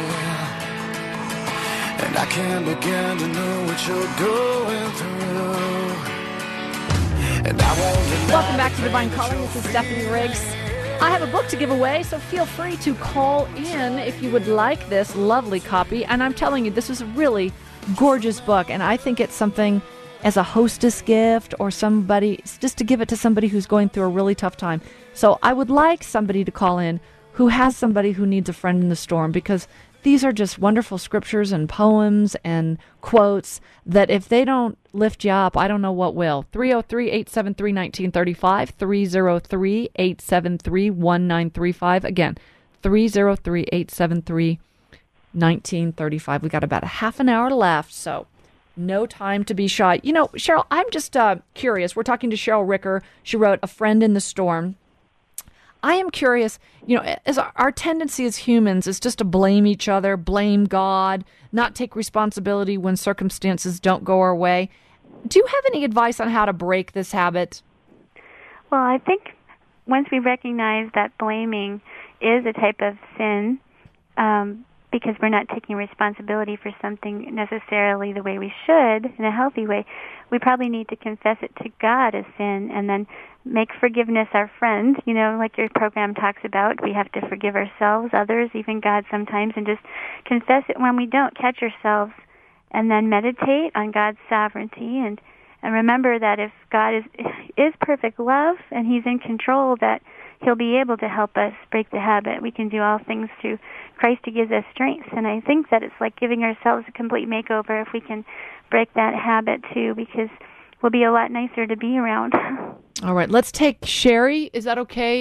and I can't begin to know what you're going through. And I won't deny. Welcome back to Divine Calling. This is Stephanie Riggs. I have a book to give away, so feel free to call in if you would like this lovely copy. And I'm telling you, this is a really gorgeous book, and I think it's something as a hostess gift or somebody, just to give it to somebody who's going through a really tough time. So I would like somebody to call in who has somebody who needs a friend in the storm, because these are just wonderful scriptures and poems and quotes that if they don't lift you up, I don't know what will. three oh three, eight seven three, one nine three five, three oh three, eight seven three, one nine three five. Again, three oh three, eight seven three, one nine three five. We got about a half an hour left, so no time to be shy. You know, Cheryl, I'm just uh, curious. We're talking to Cheryl Ricker. She wrote A Friend in the Storm. I am curious, you know, as our, our tendency as humans is just to blame each other, blame God, not take responsibility when circumstances don't go our way. Do you have any advice on how to break this habit? Well, I think once we recognize that blaming is a type of sin, um, because we're not taking responsibility for something necessarily the way we should, in a healthy way, we probably need to confess it to God as sin and then make forgiveness our friend. You know, like your program talks about, we have to forgive ourselves, others, even God sometimes, and just confess it when we don't, catch ourselves, and then meditate on God's sovereignty and, and remember that if God is is perfect love and He's in control, that He'll be able to help us break the habit. We can do all things through Christ who gives us strength. And I think that it's like giving ourselves a complete makeover if we can break that habit too, because we'll be a lot nicer to be around. All right, let's take Sherry. Is that okay?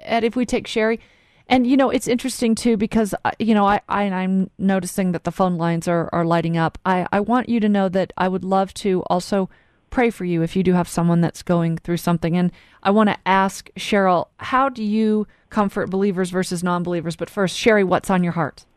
Ed, if we take Sherry, and, you know, it's interesting, too, because, uh, you know, I, I, I'm noticing that the phone lines are, are lighting up. I, I want you to know that I would love to also pray for you if you do have someone that's going through something. And I want to ask Cheryl, how do you comfort believers versus non-believers? But first, Sherry, what's on your heart?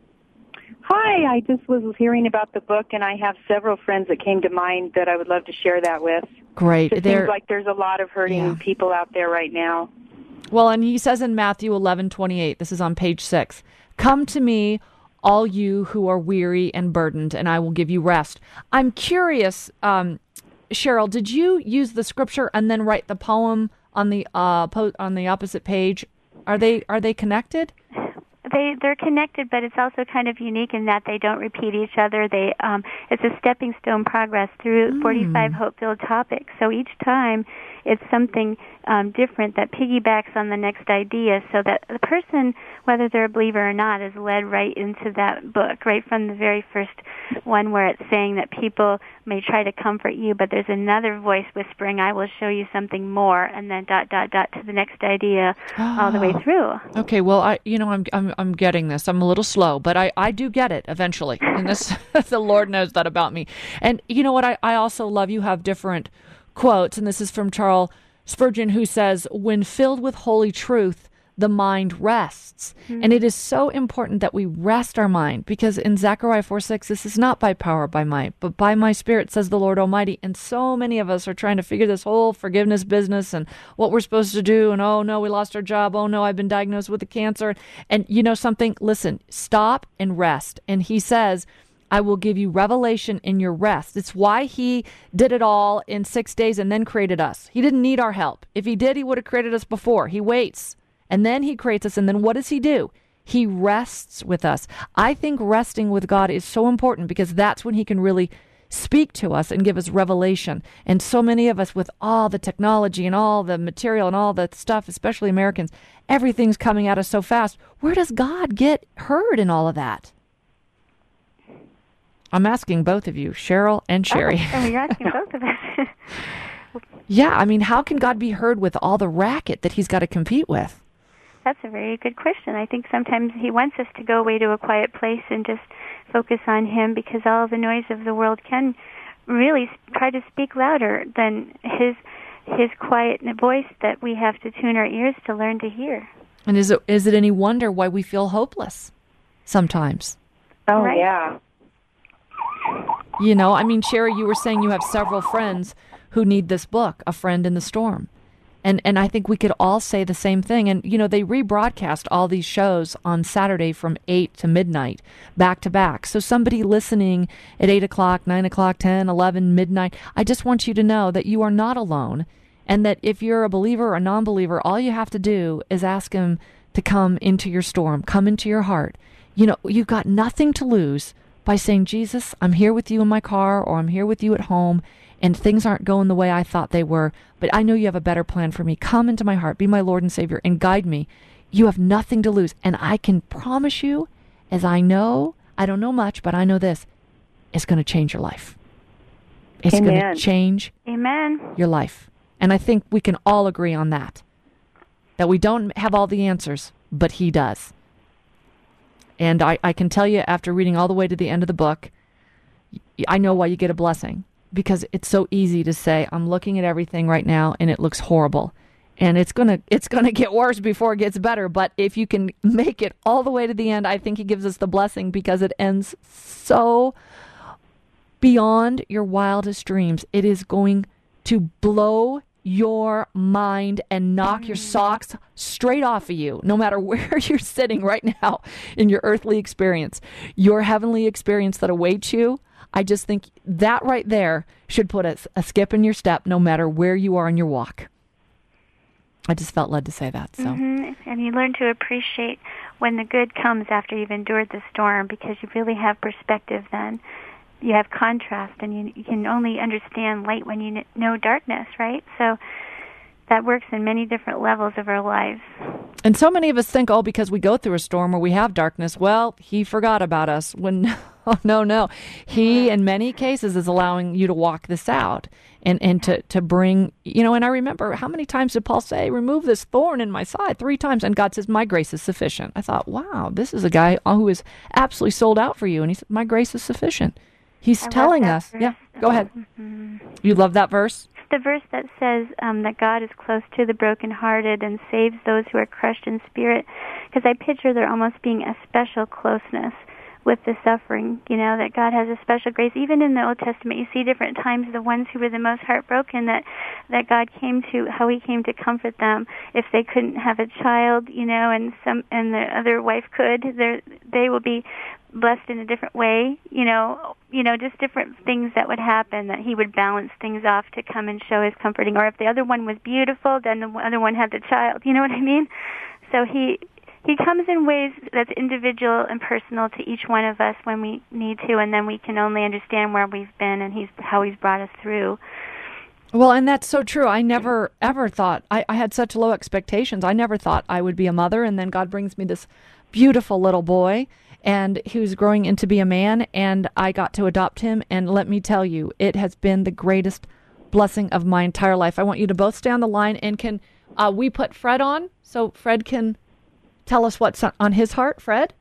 Hi, I just was hearing about the book, and I have several friends that came to mind that I would love to share that with. Great. It There- seems like there's a lot of hurting Yeah. people out there right now. Well, and he says in Matthew eleven twenty-eight, this is on page six, "Come to me, all you who are weary and burdened, and I will give you rest." I'm curious, um, Cheryl, did you use the scripture and then write the poem on the uh, po- on the opposite page? Are they are they connected? They they're connected, but it's also kind of unique in that they don't repeat each other. They um, it's a stepping stone progress through Mm. forty-five hope-filled topics. So each time it's something um, different that piggybacks on the next idea, so that the person, whether they're a believer or not, is led right into that book, right from the very first one where it's saying that people may try to comfort you, but there's another voice whispering, "I will show you something more," and then dot dot dot to the next idea all the way through. Okay, well, I you know I'm I'm I'm getting this. I'm a little slow, but I, I do get it eventually. And this the Lord knows that about me. And you know what? I, I also love you have different quotes, and this is from Charles Spurgeon, who says, "When filled with holy truth, the mind rests." Mm-hmm. And it is so important that we rest our mind, because in Zechariah four six, this is not by power, by might, but by my Spirit, says the Lord Almighty. And so many of us are trying to figure this whole forgiveness business and what we're supposed to do. And, oh, no, we lost our job. Oh, no, I've been diagnosed with a cancer. And you know something? Listen, stop and rest. And he says, "I will give you revelation in your rest." It's why he did it all in six days and then created us. He didn't need our help. If he did, he would have created us before. He waits. And then he creates us, and then what does he do? He rests with us. I think resting with God is so important, because that's when he can really speak to us and give us revelation. And so many of us, with all the technology and all the material and all the stuff, especially Americans, everything's coming at us so fast. Where does God get heard in all of that? I'm asking both of you, Cheryl and Sherry. Oh, you're asking both of us. Yeah, I mean, how can God be heard with all the racket that he's got to compete with? That's a very good question. I think sometimes he wants us to go away to a quiet place and just focus on him, because all the noise of the world can really try to speak louder than his his quiet voice that we have to tune our ears to learn to hear. And is it is it any wonder why we feel hopeless sometimes? Oh, Right. yeah. You know, I mean, Sherry, you were saying you have several friends who need this book, A Friend in the Storm. And and I think we could all say the same thing. And, you know, they rebroadcast all these shows on Saturday from eight to midnight, back to back. So somebody listening at eight o'clock, nine o'clock, ten, eleven, midnight, I just want you to know that you are not alone. And that if you're a believer or a non-believer, all you have to do is ask him to come into your storm, come into your heart. You know, you've got nothing to lose by saying, "Jesus, I'm here with you in my car, or I'm here with you at home, and things aren't going the way I thought they were, but I know you have a better plan for me. Come into my heart, be my Lord and Savior, and guide me." You have nothing to lose. And I can promise you, as I know, I don't know much, but I know this, it's going to change your life. It's going to change Amen. your life. And I think we can all agree on that, that we don't have all the answers, but he does. And I, I can tell you, after reading all the way to the end of the book, I know why you get a blessing. Because it's so easy to say, I'm looking at everything right now and it looks horrible. And it's gonna it's gonna get worse before it gets better. But if you can make it all the way to the end, I think he gives us the blessing, because it ends so beyond your wildest dreams. It is going to blow your mind and knock your socks straight off of you, no matter where you're sitting right now in your earthly experience. Your heavenly experience that awaits you, I just think that right there should put a, a skip in your step, no matter where you are in your walk. I just felt led to say that. So, mm-hmm. And you learn to appreciate when the good comes after you've endured the storm, because you really have perspective then. You have contrast, and you, you can only understand light when you know darkness, right? So that works in many different levels of our lives. And so many of us think, oh, because we go through a storm or we have darkness, well, he forgot about us. When no, no, no. He, in many cases, is allowing you to walk this out and, and to, to bring, you know, and I remember how many times did Paul say, remove this thorn in my side? Three times. And God says, my grace is sufficient. I thought, wow, this is a guy who is absolutely sold out for you. And he said, my grace is sufficient. He's I telling love us. that Yeah, verse. go ahead. Mm-hmm. You love that verse? The verse that says um, that God is close to the brokenhearted and saves those who are crushed in spirit, because I picture there almost being a special closeness with the suffering, you know, that God has a special grace. Even in the Old Testament, you see different times the ones who were the most heartbroken that, that God came to, how he came to comfort them. If they couldn't have a child, you know, and some and the other wife could, they will be blessed in a different way, you know, you know, just different things that would happen, that he would balance things off to come and show his comforting. Or if the other one was beautiful, then the other one had the child, you know what I mean? So he he comes in ways that's individual and personal to each one of us when we need to, and then we can only understand where we've been and he's how he's brought us through. Well, and that's so true. I never, ever thought, I, I had such low expectations. I never thought I would be a mother, and then God brings me this beautiful little boy, and he was growing into be a man, and I got to adopt him, and let me tell you, it has been the greatest blessing of my entire life. I want you to both stay on the line, and can uh, we put Fred on, so Fred can tell us what's on his heart? Fred?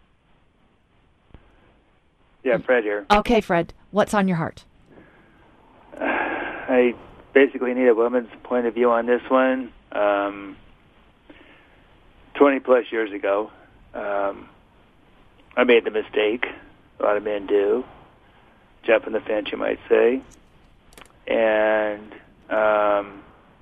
Yeah, Fred here. Okay, Fred, what's on your heart? Uh, I basically need a woman's point of view on this one. Um, twenty plus years ago, um, I made the mistake, a lot of men do, jumping the fence, you might say, and um,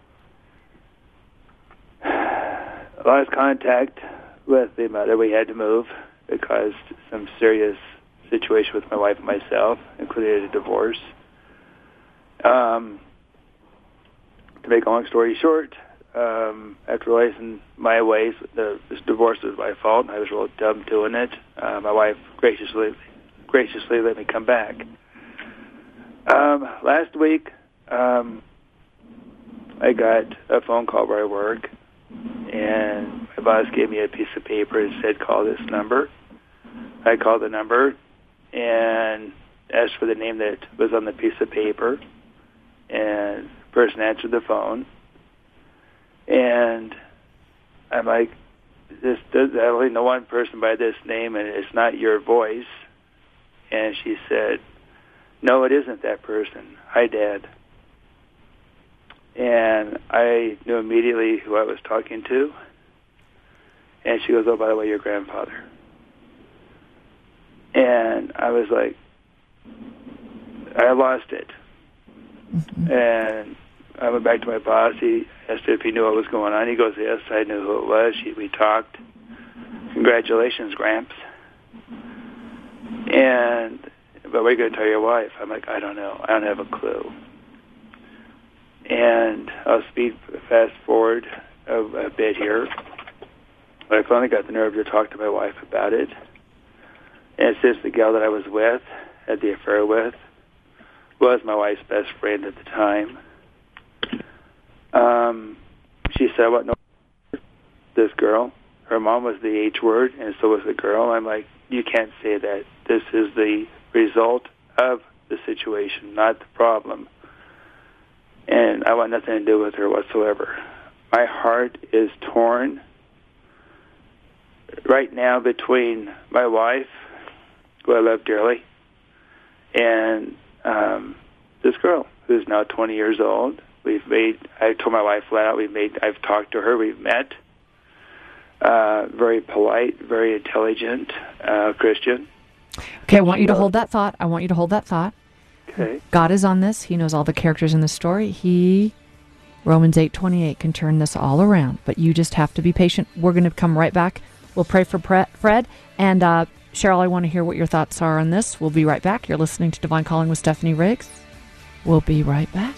lost contact with the mother. We had to move. It caused some serious situation with my wife and myself, including a divorce. Um, to make a long story short, um, after realizing my ways, the this divorce was my fault, and I was real dumb doing it. Uh, my wife graciously, graciously let me come back. Um, last week, um, I got a phone call where I work, and my boss gave me a piece of paper and said, "Call this number." I called the number and asked for the name that was on the piece of paper, and the person answered the phone. And I'm like, this does, I only know one person by this name, and it's not your voice. And she said, "No, it isn't that person. Hi, Dad." And I knew immediately who I was talking to. And she goes, "Oh, by the way, your grandfather." And I was like, I lost it. Mm-hmm. And I went back to my boss. He asked if he knew what was going on. He goes, "Yes, I knew who it was." She, we talked. "Congratulations, Gramps." And, "But what are you going to tell your wife?" I'm like, "I don't know. I don't have a clue." And I'll speed fast forward a, a bit here. But I finally got the nerve to talk to my wife about it. And it's just the gal that I was with, had the affair with, was my wife's best friend at the time. Um, she said, "What? No, this girl. Her mom was the H word, and so was the girl." I'm like, "You can't say that. This is the result of the situation, not the problem. And I want nothing to do with her whatsoever." My heart is torn right now between my wife, who I love dearly, and um, this girl who's now twenty years old. We've made, I told my wife flat out, we've made, I've talked to her, we've met. Uh, very polite, very intelligent, uh, Christian. Okay, I want you to hold that thought. I want you to hold that thought. Okay. God is on this. He knows all the characters in the story. He, Romans eight twenty-eight, can turn this all around. But you just have to be patient. We're going to come right back. We'll pray for Fred. And uh, Cheryl, I want to hear what your thoughts are on this. We'll be right back. You're listening to Divine Calling with Stephanie Riggs. We'll be right back.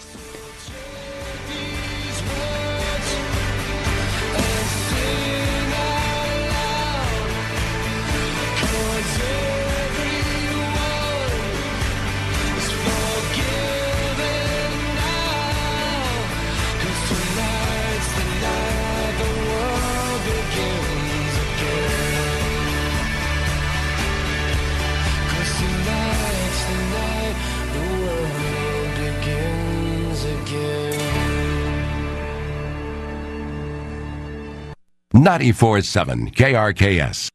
Tonight ninety-four point seven K R K S.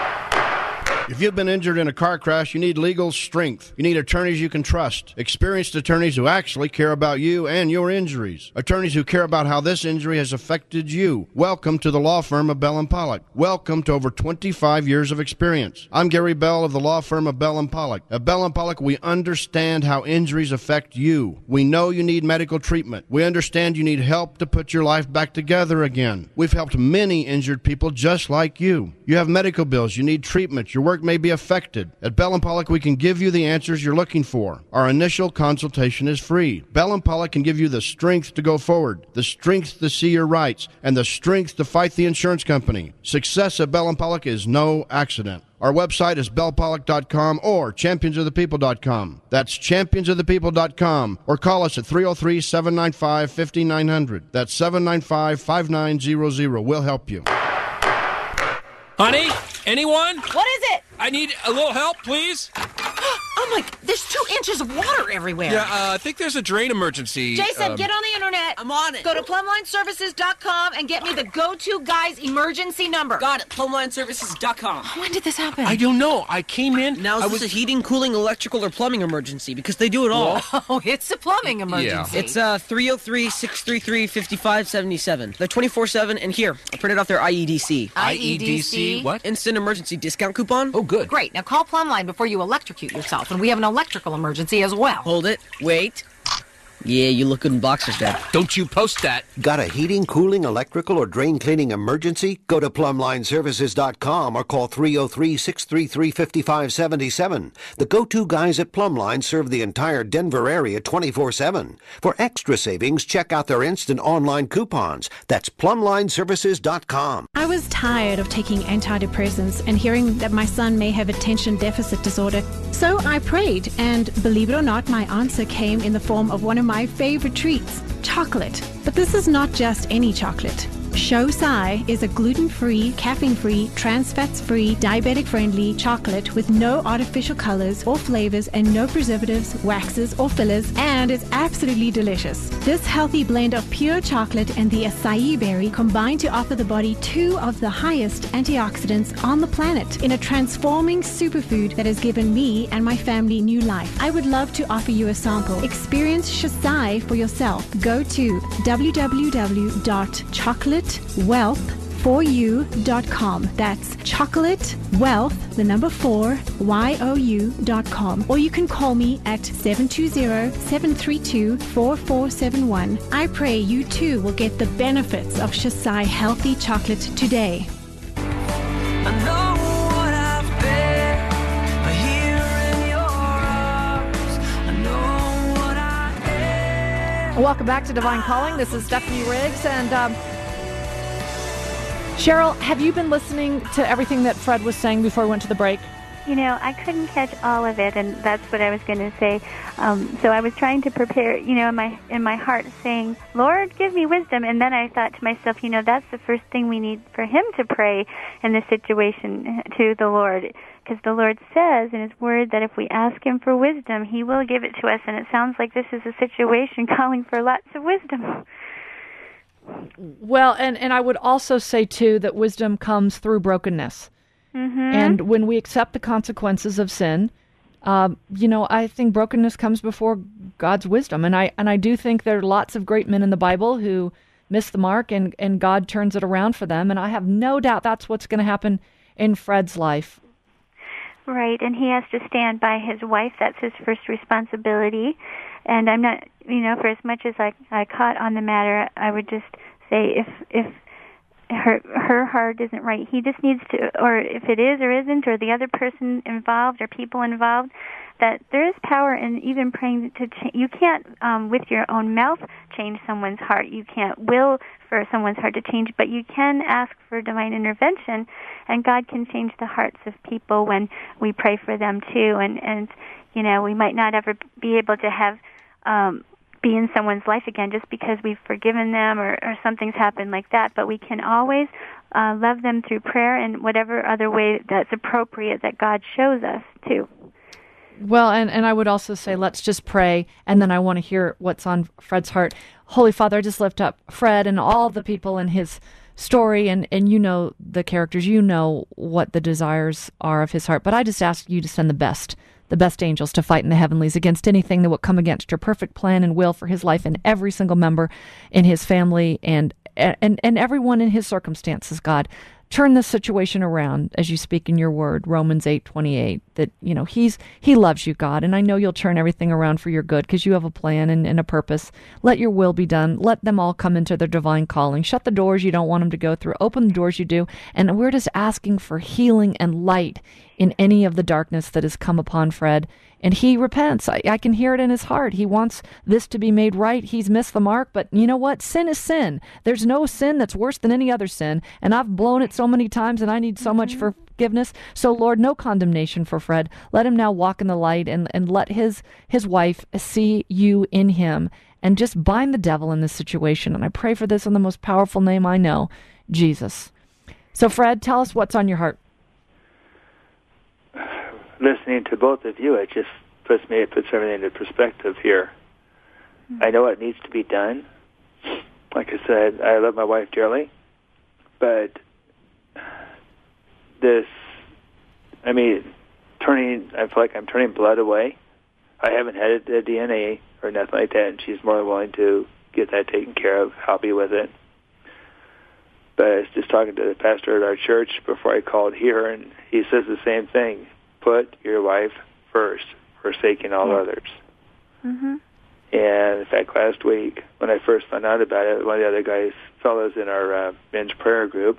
If you've been injured in a car crash, you need legal strength. You need attorneys you can trust. Experienced attorneys who actually care about you and your injuries. Attorneys who care about how this injury has affected you. Welcome to the law firm of Bell and Pollock. Welcome to over twenty-five years of experience. I'm Gary Bell of the law firm of Bell and Pollock. At Bell and Pollock, we understand how injuries affect you. We know you need medical treatment. We understand you need help to put your life back together again. We've helped many injured people just like you. You have medical bills. You need treatment. Your work may be affected. At Bell and Pollock, we can give you the answers you're looking for. Our initial consultation is free. Bell and Pollock can give you the strength to go forward, the strength to see your rights, and the strength to fight the insurance company. Success at Bell and Pollock is no accident. Our website is bell pollock dot com or champions of the people dot com. That's champions of the people dot com. Or call us at three oh three, seven nine five, five nine zero zero. That's seven nine five, five nine zero zero. We'll help you. Honey, anyone? What is it? I need a little help, please. Oh my, there's two inches of water everywhere. Yeah, uh, I think there's a drain emergency. Jason, um, get on the internet. I'm on it. Go to plumline services dot com and get me the go-to guy's emergency number. Got it, plumline services dot com. When did this happen? I don't know. I came in. Now, is I this was... a heating, cooling, electrical, or plumbing emergency? Because they do it all. Oh, it's a plumbing emergency. Yeah. It's uh, three oh three, six three three, five five seven seven. They're twenty-four seven, and here, I printed off their I E D C. I E D C? What? Instant Emergency Discount Coupon. Oh, good. Great. Now call Plumline before you electrocute yourself, and we have an electrical emergency as well. Hold it. Wait. Yeah, you look good in boxers, Dad. Don't you post that. Got a heating, cooling, electrical, or drain cleaning emergency? Go to plumline services dot com or call three oh three, six three three, five five seven seven. The go-to guys at Plumline serve the entire Denver area twenty-four seven. For extra savings, check out their instant online coupons. That's plumline services dot com. I was tired of taking antidepressants and hearing that my son may have attention deficit disorder. So I prayed, and believe it or not, my answer came in the form of one of my favorite treats, chocolate. But this is not just any chocolate. Shosai is a gluten-free, caffeine-free, trans fats-free, diabetic-friendly chocolate with no artificial colors or flavors and no preservatives, waxes, or fillers, and it's absolutely delicious. This healthy blend of pure chocolate and the acai berry combine to offer the body two of the highest antioxidants on the planet in a transforming superfood that has given me and my family new life. I would love to offer you a sample. Experience Shosai for yourself. Go to w w w dot chocolate wealth for you dot com. That's chocolate wealth, the number four, Y O U dot com. Or you can call me at seven two zero, seven three two, four four seven one. I pray you too will get the benefits of Shosai healthy chocolate today. I know what I've been, but here in your arms, I know what I am. Welcome back to Divine Calling. This is Stephanie Riggs, and um, Cheryl, have you been listening to everything that Fred was saying before we went to the break? You know, I couldn't catch all of it, and that's what I was going to say. Um, so I was trying to prepare, you know, in my in my heart, saying, "Lord, give me wisdom." And then I thought to myself, you know, that's the first thing we need for Him to pray in this situation to the Lord, because the Lord says in His Word that if we ask Him for wisdom, He will give it to us. And it sounds like this is a situation calling for lots of wisdom. Well, and, and I would also say, too, that wisdom comes through brokenness. Mm-hmm. And when we accept the consequences of sin, um, you know, I think brokenness comes before God's wisdom. And I and I do think there are lots of great men in the Bible who miss the mark, and, and God turns it around for them. And I have no doubt that's what's going to happen in Fred's life. Right, and he has to stand by his wife. That's his first responsibility. And I'm not, you know, for as much as I, I caught on the matter, I would just say if if her her heart isn't right, he just needs to, or if it is or isn't, or the other person involved or people involved, that there is power in even praying to change. You can't, um, with your own mouth, change someone's heart. You can't will for someone's heart to change, but you can ask for divine intervention, and God can change the hearts of people when we pray for them too. And, and you know, we might not ever be able to have um, be in someone's life again just because we've forgiven them or, or something's happened like that, but we can always uh, love them through prayer and whatever other way that's appropriate that God shows us too. Well, and, and I would also say, let's just pray, and then I want to hear what's on Fred's heart. Holy Father, I just lift up Fred and all the people in his story, and, and you know the characters, you know what the desires are of his heart, but I just ask you to send the best, the best angels to fight in the heavenlies against anything that would come against your perfect plan and will for his life and every single member in his family and and, and everyone in his circumstances, God. Turn this situation around as you speak in your word, Romans eight twenty-eight, that, you know, he's he loves you, God, and I know you'll turn everything around for your good because you have a plan and, and a purpose. Let your will be done. Let them all come into their divine calling. Shut the doors you don't want them to go through. Open the doors you do. And we're just asking for healing and light in any of the darkness that has come upon Fred. And he repents. I, I can hear it in his heart. He wants this to be made right. He's missed the mark. But you know what? Sin is sin. There's no sin that's worse than any other sin. And I've blown it so many times, and I need so much forgiveness. So, Lord, no condemnation for Fred. Let him now walk in the light, and, and let his, his wife see you in him. And just bind the devil in this situation. And I pray for this in the most powerful name I know, Jesus. So, Fred, tell us what's on your heart. Listening to both of you, it just puts me, it puts everything into perspective here. Mm-hmm. I know what needs to be done. Like I said, I love my wife dearly, but this, I mean, turning, I feel like I'm turning blood away. I haven't had a D N A or nothing like that, and she's more than willing to get that taken care of, help me with it. But I was just talking to the pastor at our church before I called here, and he says the same thing. Put your wife first, forsaking all yeah. others. Mm-hmm. And in fact, last week, when I first found out about it, one of the other guys, fellows in our uh, men's prayer group,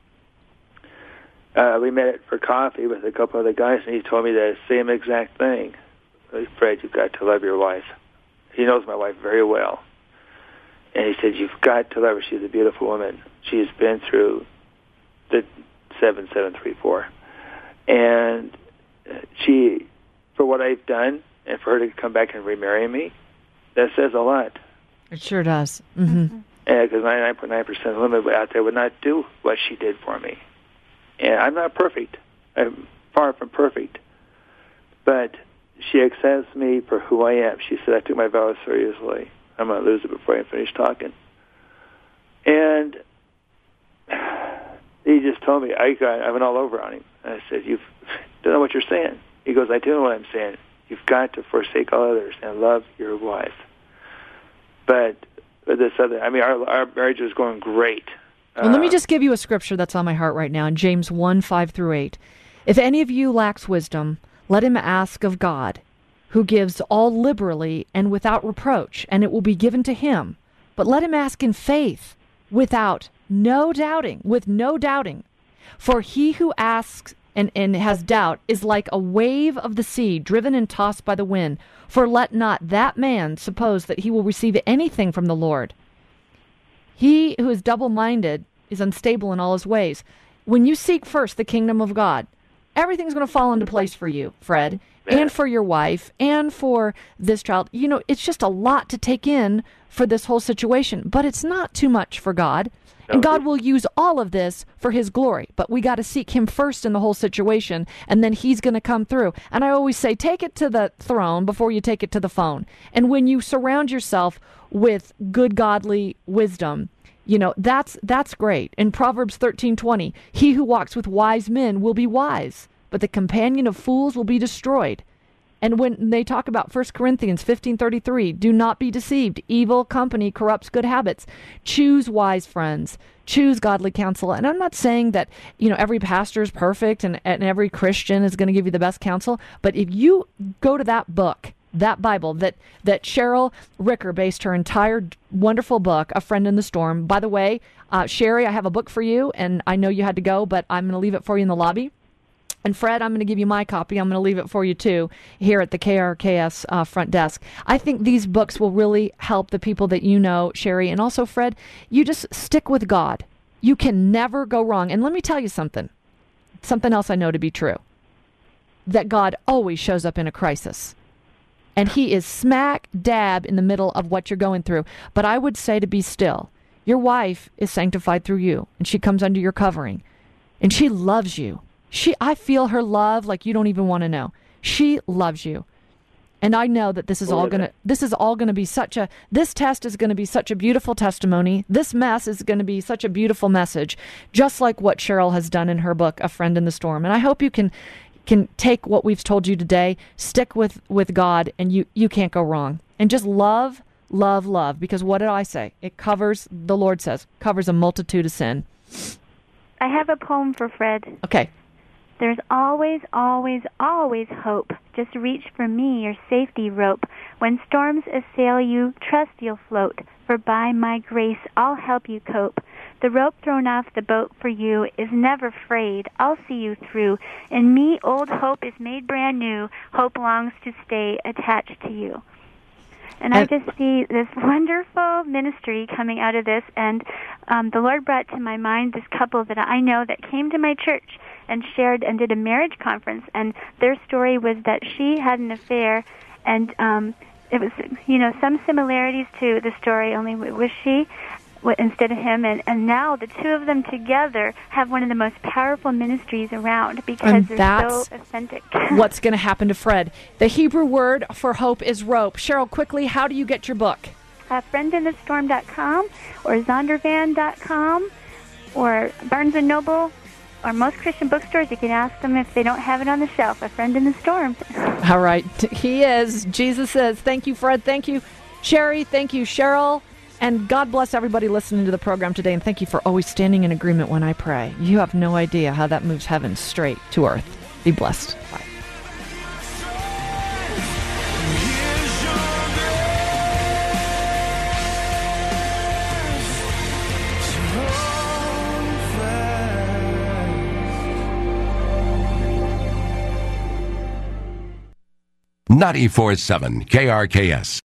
uh, we met for coffee with a couple other guys, and he told me the same exact thing. Fred, you've got to love your wife. He knows my wife very well. And he said, you've got to love her. She's a beautiful woman. She's been through the seven seven three four. And she, for what I've done, and for her to come back and remarry me, that says a lot. It sure does. Mm-hmm. Yeah, because ninety-nine point nine percent of women out there would not do what she did for me. And I'm not perfect. I'm far from perfect. But she accepts me for who I am. She said, I took my vows seriously. I'm going to lose it before I finish talking. And he just told me, I got, I went all over on him. And I said, you don't know what you're saying. He goes, I do know what I'm saying. You've got to forsake all others and love your wife. But this other, I mean, our, our marriage was going great. Well, uh, let me just give you a scripture that's on my heart right now in James one, five through eight. If any of you lacks wisdom, let him ask of God, who gives all liberally and without reproach, and it will be given to him. But let him ask in faith, without no doubting, with no doubting. For he who asks and, and has doubt is like a wave of the sea, driven and tossed by the wind. For let not that man suppose that he will receive anything from the Lord. He who is double-minded is unstable in all his ways. When you seek first the kingdom of God, everything's going to fall into place for you, Fred, and for your wife, and for this child. You know, it's just a lot to take in for this whole situation, but it's not too much for God. And God will use all of this for his glory. But we got to seek him first in the whole situation, and then he's going to come through. And I always say, take it to the throne before you take it to the phone. And when you surround yourself with good, godly wisdom, you know, that's that's great. In Proverbs thirteen twenty, he who walks with wise men will be wise, but the companion of fools will be destroyed. And when they talk about First Corinthians fifteen thirty-three, do not be deceived. Evil company corrupts good habits. Choose wise friends. Choose godly counsel. And I'm not saying that, you know, every pastor is perfect and, and every Christian is going to give you the best counsel. But if you go to that book, that Bible, that, that Cheryl Ricker based her entire wonderful book, A Friend in the Storm. By the way, uh, Sherry, I have a book for you, and I know you had to go, but I'm going to leave it for you in the lobby. And Fred, I'm going to give you my copy. I'm going to leave it for you, too, here at the K R K S uh, front desk. I think these books will really help the people that you know, Sherry. And also, Fred, you just stick with God. You can never go wrong. And let me tell you something, something else I know to be true, that God always shows up in a crisis. And he is smack dab in the middle of what you're going through. But I would say to be still. Your wife is sanctified through you, and she comes under your covering, and she loves you. She, I feel her love like you don't even want to know. She loves you. And I know that this is all going to this is all going to be such a this test is going to be such a beautiful testimony. This mess is going to be such a beautiful message, just like what Cheryl has done in her book, A Friend in the Storm. And I hope you can can take what we've told you today, stick with, with God, and you, you can't go wrong. And just love, love, love. Because what did I say? It covers, the Lord says, covers a multitude of sin. I have a poem for Fred. Okay. There's always, always, always hope. Just reach for me, your safety rope. When storms assail you, trust you'll float. For by my grace, I'll help you cope. The rope thrown off the boat for you is never frayed. I'll see you through. In me, old hope is made brand new. Hope longs to stay attached to you. And I just see this wonderful ministry coming out of this. And um, the Lord brought to my mind this couple that I know that came to my church and shared and did a marriage conference. And their story was that she had an affair, and um, it was, you know, some similarities to the story, only it was she instead of him. And, and now the two of them together have one of the most powerful ministries around because And they're that's so authentic. what's going to happen to Fred. The Hebrew word for hope is rope. Cheryl, quickly, how do you get your book? Uh, friend in the storm dot com or zondervan dot com or Barnes and Noble or most Christian bookstores. You can ask them if they don't have it on the shelf. A Friend in the Storm. All right. He is. Jesus is. Thank you, Fred. Thank you, Sherry. Thank you, Cheryl. And God bless everybody listening to the program today. And thank you for always standing in agreement when I pray. You have no idea how that moves heaven straight to earth. Be blessed. Bye. ninety-four point seven K R K S.